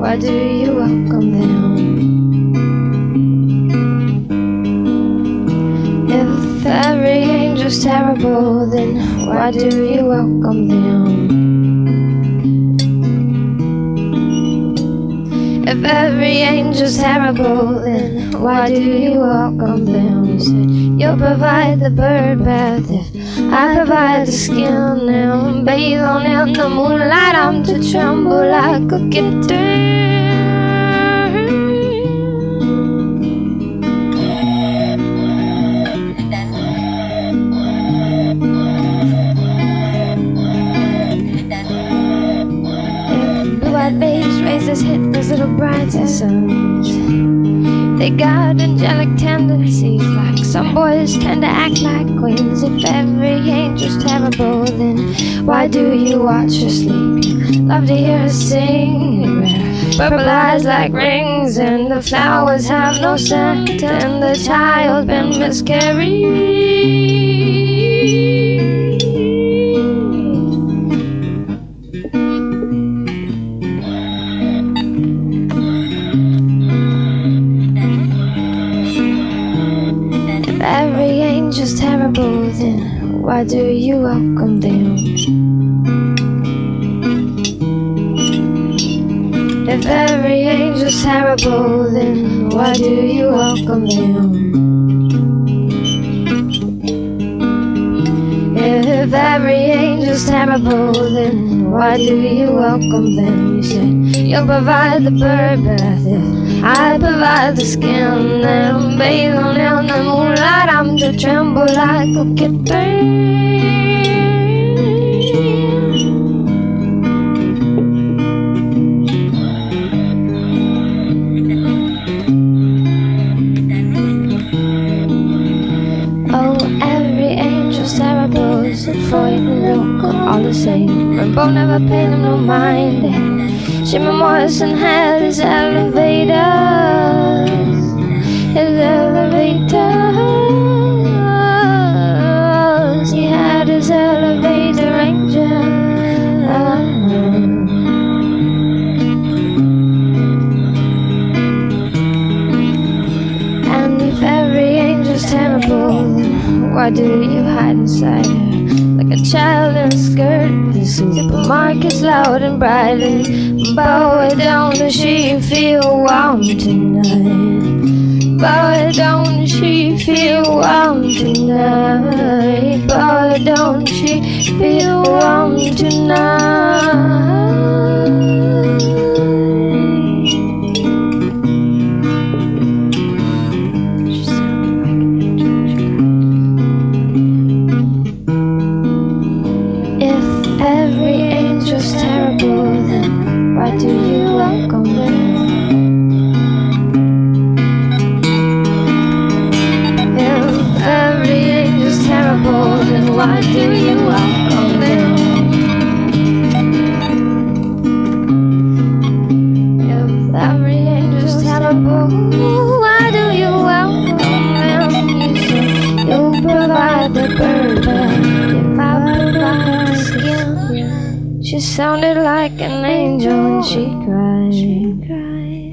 why do you welcome them? If every angel's terrible, then why do you welcome them? If every angel's terrible, then why do you welcome them? You said you'll provide the bird bath if I provide the skin, and bathe on in the moonlight. I'm to tremble like a kitten. Blue-eyed babes raise hit those little brides and sons. They got angelic tendencies, like some boys tend to act like queens. If every angel's terrible, then why do you watch her sleep? Love to hear her sing. You wear purple eyes like rings, and the flowers have no scent, and the child's been miscarried. Every angel's terrible, then why do you welcome them? If every angel's terrible, then why do you welcome them? If every angel's terrible, then why do you welcome them? You said you'll provide the bird bath if I provide the skin, and bathe on in the moonlight. I'm to tremble like a kitten. Oh, every angel's terrible, so Freud and Luke are all the same. Rimbaud never paid him no mind. Jim Morrison had his elevators, his elevators. He had his elevator angel. And if every angel's terrible, why do you hide inside her like a child in a skirt? The supermarket's loud and bright, and boy, don't she feel warm tonight? Boy, don't she feel warm tonight? Boy, don't she feel warm tonight? If every angel's terrible, then why do you welcome them? If every angel's terrible, then why do you welcome them? If every angel's terrible, why do you welcome them? You say you'll provide the bird bath if I provide the skin. She sounded like an angel when she cried.